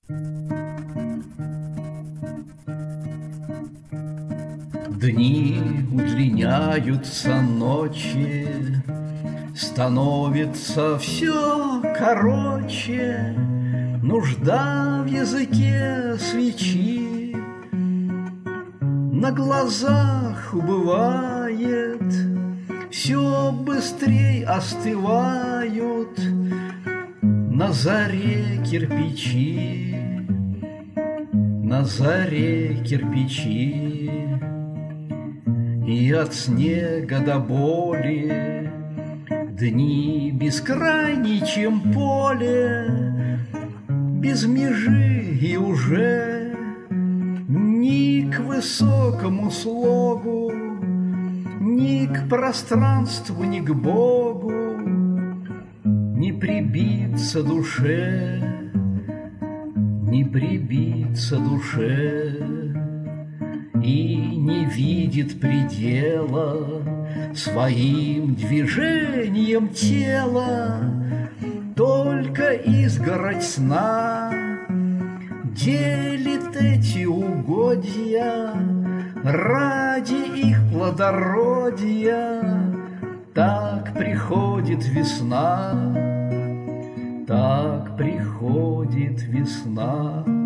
Дни удлиняются, ночи становится все короче, нужда в языке свечи на глазах убывает, все быстрей остывают на заре кирпичи, на заре кирпичи. И от снега до боли дни бескрайней, чем поле, без межи и уже ни к высокому слогу, ни к пространству, ни к Богу не прибиться душе, не прибиться душе. И не видит предела своим движением тела, только изгородь сна делит эти угодья ради их плодородия. Так приходит весна, так приходит весна.